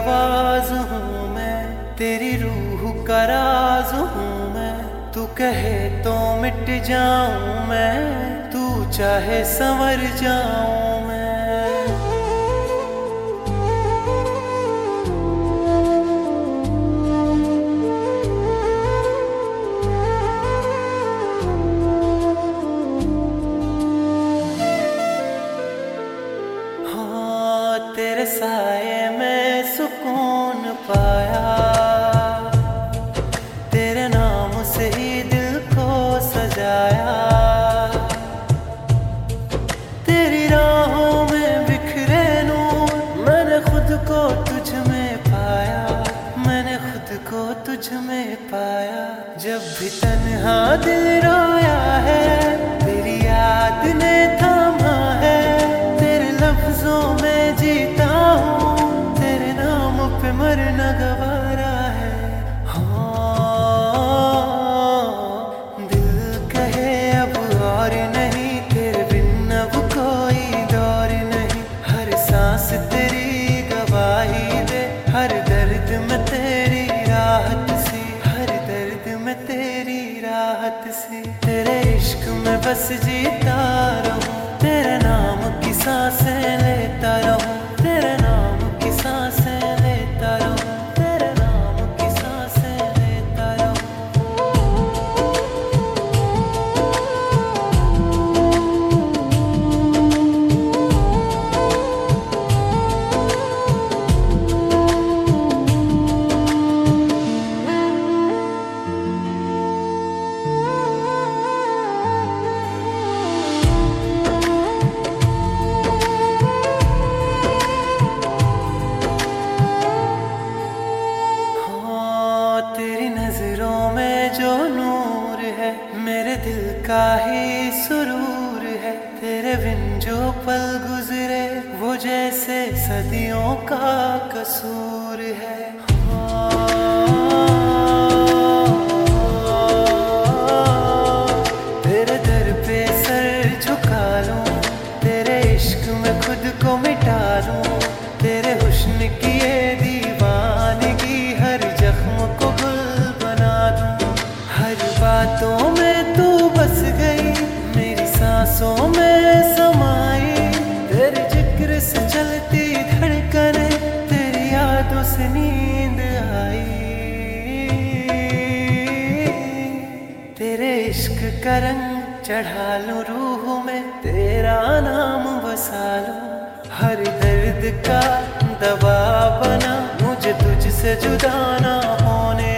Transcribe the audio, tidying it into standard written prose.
आवाज हूँ मैं, तेरी रूह का राज हूँ मैं। तू कहे तो मिट जाऊं मैं, तू चाहे संवर जाऊं मैं। हाँ, तेरे साए में सुकून पाया, तेरे नाम से ही दिल को सजाया। तेरी राहों में बिखरे नूर, मैंने खुद को तुझ में पाया, मैंने खुद को तुझ में पाया। जब भी तन्हा दिल रोया है, तेरी याद ने थामा है। तेरे लफ्जों में जीता हूँ, तेरे नाम पे मरना गवारा है। तेरी गवाही दे, हर दर्द में तेरी राहत सी, हर दर्द में तेरी राहत सी। तेरे इश्क में बस जीता रहूं, तेरे नाम की सांसें लेता रहूं, तेरे नाम की सांसें लेता रहूं, तेरे नाम की सांसें लेता रहूं। तेरी नजरों में जो नूर है, मेरे दिल का ही सुरूर है। तेरे बिन जो पल गुजरे, वो जैसे सदियों का कसूर है। तेरे दर पे सर झुका लूं, तेरे इश्क में खुद को मिटा लूं। तेरे हुस्न की ये दीवानगी हर जख्म को गुल बना दूं। हर बातों में तू बस गई, मेरी सांसों में समाई। तेरे जिक्र से चलती धड़कने, तेरी यादों से नींद आई। तेरे इश्क का रंग चढ़ा लूं रूह में, तेरा नाम बसा लूं। हर दर्द का दवा बना, मुझे तुझसे जुदा ना होने